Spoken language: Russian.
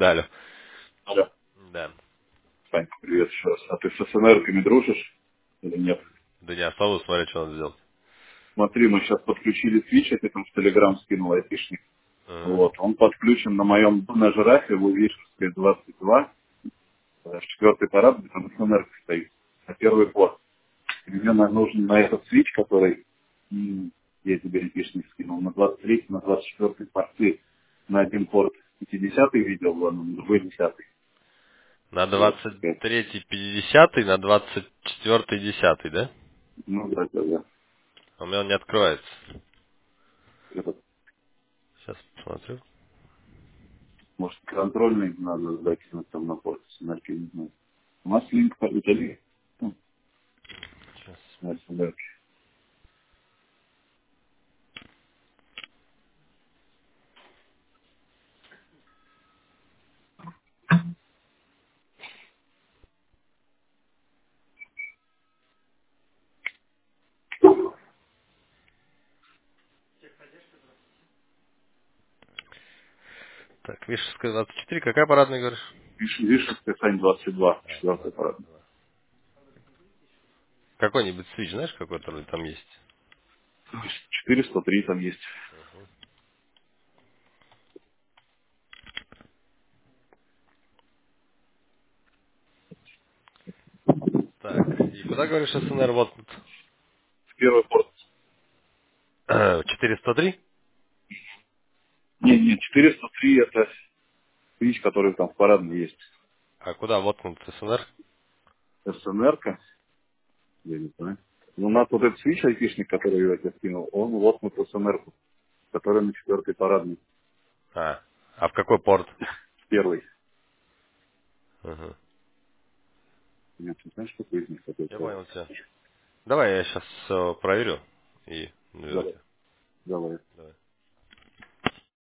Да, алло. Алло. Да. Сань, привет еще раз. А ты с СНРками дружишь или нет? Да не особо, смотри, что надо сделать. Смотри, мы сейчас подключили Twitch, я тебе там в Telegram скинул айтишник. Ага. Вот, он подключен на моем, на жирафе, в Увишевской 22, четвертый парад, где там СНР стоит, на первый порт. И мне нужен на этот Switch, который я тебе айтишник скинул, на 23, на 24 порты, на один порт 50-й видел, ладно, на другой 10-й. На Вот, двадцать третий 50, на 24 10, да? ну да, да, да. А у меня он не открывается. Этот, Сейчас посмотрю. может, контрольный надо закинуть там на порт СНРки, не знаю. У нас линк удали. Сейчас. На СНР. Так, Вишевская 24, какая парадная, говоришь? Вишенская, Сань, 22, четвертый парад. 22. Какой-нибудь свич, знаешь, какой там есть? 403 там есть. Так, и куда, говоришь, СНР вот? В первый порт. 403? Не, 403 это свич, который там в парадной есть. А куда воткнут СНР? СНР-ка, я не знаю. Ну, у нас вот этот свич айтишник, который я тебе скинул, он воткнут в СНР-ку, который на четвертой парадной. А в какой порт? Первый. Ага. Нет, ты знаешь, какой из них какой Я порт? понял тебя. Давай я сейчас проверю и наберу Давай, тебя. давай. Давай.